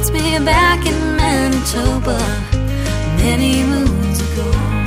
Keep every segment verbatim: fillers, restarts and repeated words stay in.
puts me back in Manitoba many moons ago.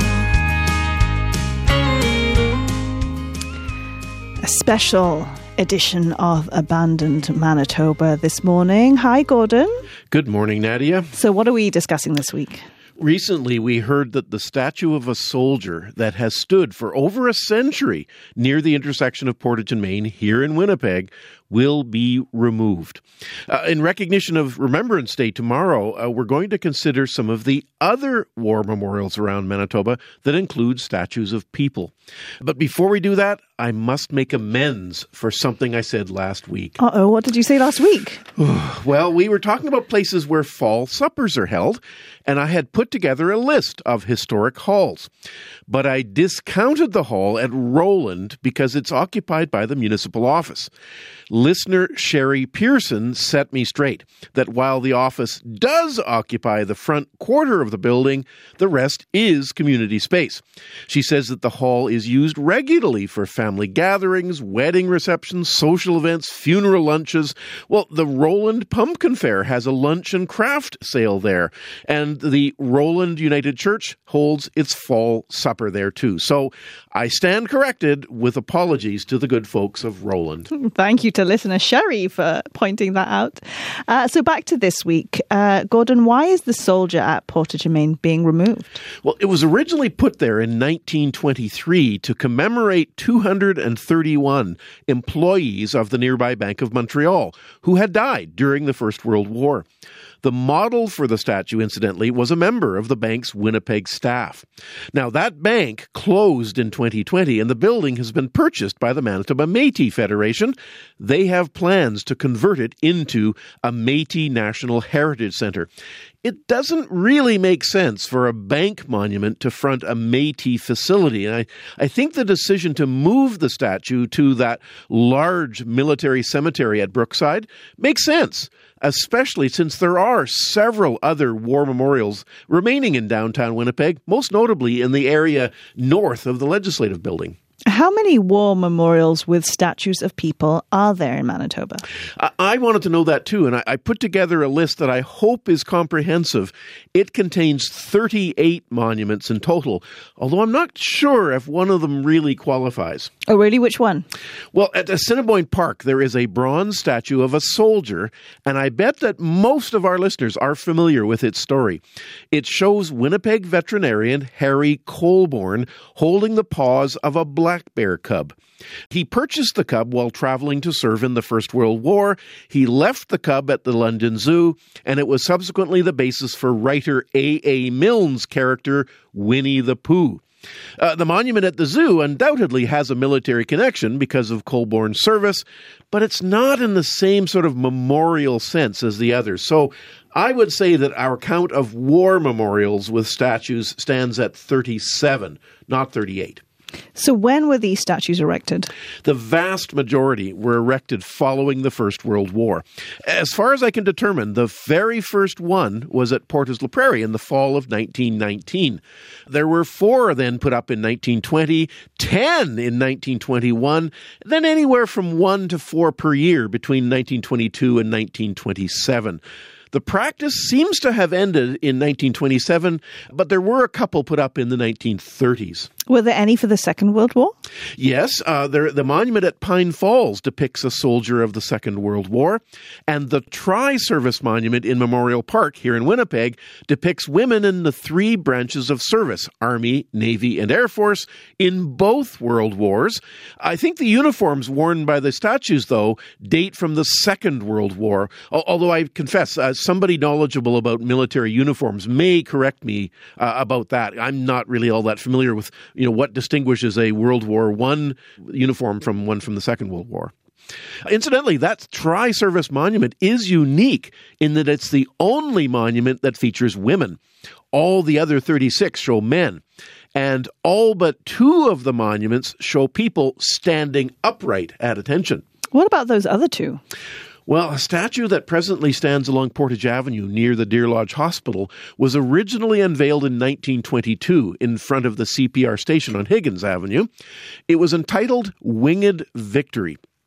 A special edition of Abandoned Manitoba this morning. Hi, Gordon. Good morning, Nadia. So what are we discussing this week? Recently, we heard that the statue of a soldier that has stood for over a century near the intersection of Portage and Main here in Winnipeg will be removed. Uh, in recognition of Remembrance Day tomorrow, uh, we're going to consider some of the other war memorials around Manitoba that include statues of people. But before we do that, I must make amends for something I said last week. Uh-oh, what did you say last week? Well, we were talking about places where fall suppers are held, and I had put together a list of historic halls. But I discounted the hall at Roland because it's occupied by the municipal office. Listener Sherry Pearson set me straight that while the office does occupy the front quarter of the building, the rest is community space. She says that the hall is used regularly for family gatherings, wedding receptions, social events, funeral lunches. Well, the Roland Pumpkin Fair has a lunch and craft sale there, and the Roland United Church holds its fall supper there too. So I stand corrected with apologies to the good folks of Roland. Thank you to listener Sherry for pointing that out. Uh, so back to this week. Uh, Gordon, why is the soldier at Portage and Main being removed? Well, it was originally put there in nineteen twenty-three to commemorate two hundred thirty-one employees of the nearby Bank of Montreal who had died during the First World War. The model for the statue, incidentally, was a member of the bank's Winnipeg staff. Now, that bank closed in twenty twenty, and the building has been purchased by the Manitoba Métis Federation. They have plans to convert it into a Métis National Heritage Centre. It doesn't really make sense for a bank monument to front a Métis facility. And I, I think the decision to move the statue to that large military cemetery at Brookside makes sense, especially since there are several other war memorials remaining in downtown Winnipeg, most notably in the area north of the Legislative Building. How many war memorials with statues of people are there in Manitoba? I wanted to know that too, and I put together a list that I hope is comprehensive. It contains thirty-eight monuments in total, although I'm not sure if one of them really qualifies. Oh, really? Which one? Well, at Assiniboine Park, there is a bronze statue of a soldier, and I bet that most of our listeners are familiar with its story. It shows Winnipeg veterinarian Harry Colborne holding the paws of a black bear cub. He purchased the cub while traveling to serve in the First World War. He left the cub at the London Zoo, and it was subsequently the basis for writer A A Milne's character, Winnie the Pooh. Uh, the monument at the zoo undoubtedly has a military connection because of Colborne's service, but it's not in the same sort of memorial sense as the others. So I would say that our count of war memorials with statues stands at thirty-seven, not thirty-eight. So when were these statues erected? The vast majority were erected following the First World War. As far as I can determine, the very first one was at Portage la Prairie in the fall of nineteen nineteen. There were four then put up in nineteen twenty, ten in nineteen twenty-one, then anywhere from one to four per year between nineteen twenty-two and nineteen twenty-seven. The practice seems to have ended in nineteen twenty-seven, but there were a couple put up in the nineteen thirties. Were there any for the Second World War? Yes, uh, there, the monument at Pine Falls depicts a soldier of the Second World War, and the Tri-Service Monument in Memorial Park here in Winnipeg depicts women in the three branches of service, Army, Navy, and Air Force, in both World Wars. I think the uniforms worn by the statues, though, date from the Second World War, although I confess, uh, somebody knowledgeable about military uniforms may correct me uh, about that. I'm not really all that familiar with you know, what distinguishes a World War One uniform from one from the Second World War. Incidentally, that Tri-Service Monument is unique in that it's the only monument that features women. All the other thirty-six show men. And all but two of the monuments show people standing upright at attention. What about those other two? Well, a statue that presently stands along Portage Avenue near the Deer Lodge Hospital was originally unveiled in nineteen twenty-two in front of the C P R station on Higgins Avenue. It was entitled Winged Victory.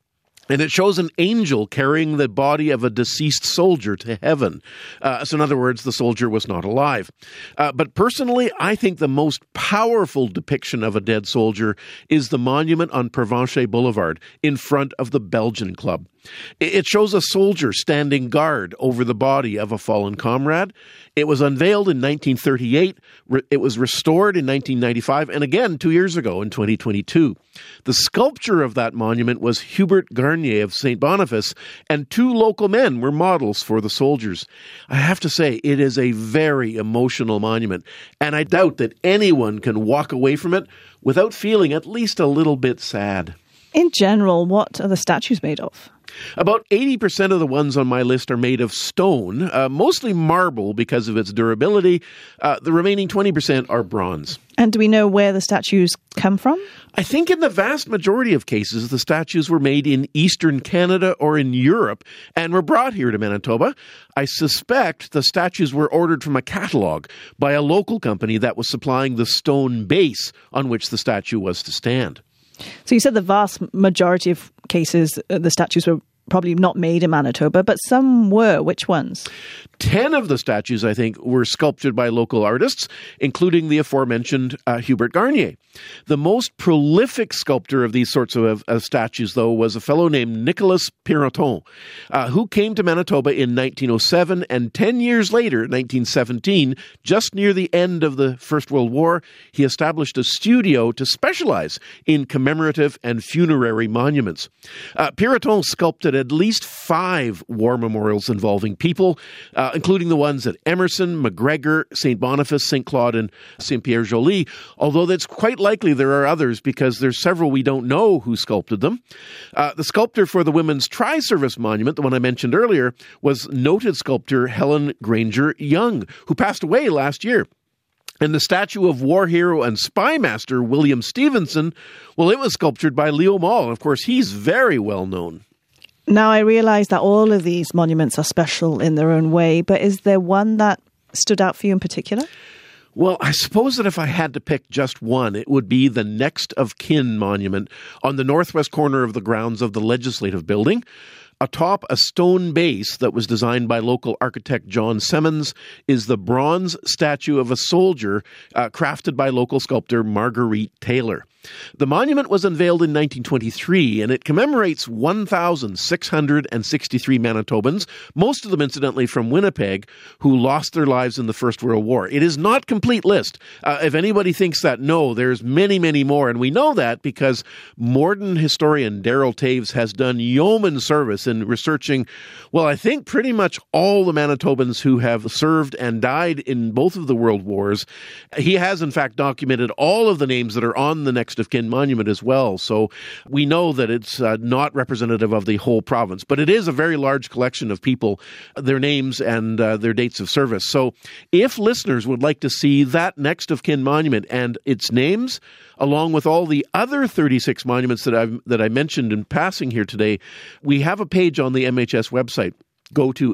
And it shows an angel carrying the body of a deceased soldier to heaven. Uh, so in other words, the soldier was not alive. Uh, but personally, I think the most powerful depiction of a dead soldier is the monument on Provencher Boulevard in front of the Belgian Club. It shows a soldier standing guard over the body of a fallen comrade. It was unveiled in nineteen thirty-eight. It was restored in nineteen ninety-five, and again two years ago in twenty twenty-two. The sculpture of that monument was Hubert Garnier of Saint Boniface, and two local men were models for the soldiers. I have to say, it is a very emotional monument, and I doubt that anyone can walk away from it without feeling at least a little bit sad. In general, what are the statues made of? About eighty percent of the ones on my list are made of stone, uh, mostly marble because of its durability. Uh, the remaining twenty percent are bronze. And do we know where the statues come from? I think in the vast majority of cases, the statues were made in Eastern Canada or in Europe and were brought here to Manitoba. I suspect the statues were ordered from a catalogue by a local company that was supplying the stone base on which the statue was to stand. So you said the vast majority of cases, uh, the statues were probably not made in Manitoba, but some were. Which ones? Ten of the statues, I think, were sculptured by local artists, including the aforementioned uh, Hubert Garnier. The most prolific sculptor of these sorts of, of statues, though, was a fellow named Nicolas Piraton, uh, who came to Manitoba in nineteen oh seven, and ten years later, nineteen seventeen, just near the end of the First World War, he established a studio to specialize in commemorative and funerary monuments. Uh, Piraton sculpted at least five war memorials involving people, uh, including the ones at Emerson, McGregor, Saint Boniface, Saint Claude, and Saint Pierre Joly, although that's quite likely there are others because there's several we don't know who sculpted them. Uh, the sculptor for the Women's Tri-Service Monument, the one I mentioned earlier, was noted sculptor Helen Granger Young, who passed away last year. And the statue of war hero and spy master William Stevenson, well, it was sculptured by Leo Mall. Of course, he's very well known. Now, I realise that all of these monuments are special in their own way, but is there one that stood out for you in particular? Well, I suppose that if I had to pick just one, it would be the Next of Kin monument on the northwest corner of the grounds of the Legislative Building. Atop a stone base that was designed by local architect John Simmons is the bronze statue of a soldier uh, crafted by local sculptor Marguerite Taylor. The monument was unveiled in nineteen twenty-three, and it commemorates one thousand six hundred sixty-three Manitobans, most of them incidentally from Winnipeg, who lost their lives in the First World War. It is not a complete list. Uh, if anybody thinks that, no, there's many, many more, and we know that because Morden historian Daryl Taves has done yeoman service in researching, well, I think pretty much all the Manitobans who have served and died in both of the World Wars. He has, in fact, documented all of the names that are on the Next of Kin monument as well. So we know that it's uh, not representative of the whole province, but it is a very large collection of people, their names and uh, their dates of service. So if listeners would like to see that Next of Kin monument and its names, along with all the other thirty-six monuments that I've that I mentioned in passing here today, we have a page on the M H S website. Go to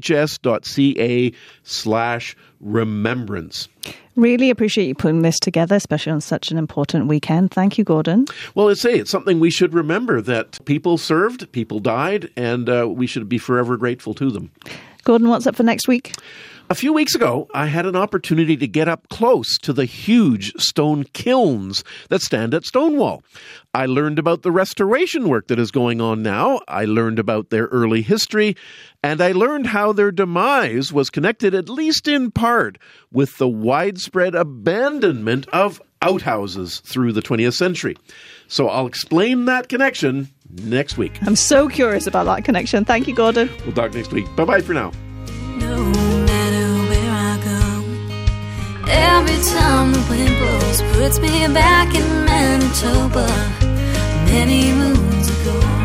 mhs.ca slash remembrance. Really appreciate you putting this together, especially on such an important weekend. Thank you, Gordon. Well, let's say it's something we should remember, that people served, people died, and uh, we should be forever grateful to them. Gordon, what's up for next week? A few weeks ago, I had an opportunity to get up close to the huge stone kilns that stand at Stonewall. I learned about the restoration work that is going on now. I learned about their early history, and I learned how their demise was connected, at least in part, with the widespread abandonment of outhouses through the twentieth century. So I'll explain that connection next week. I'm so curious about that connection. Thank you, Gordon. We'll talk next week. Bye-bye for now. No matter where I go, every time the wind blows puts me back in Manitoba many moons ago.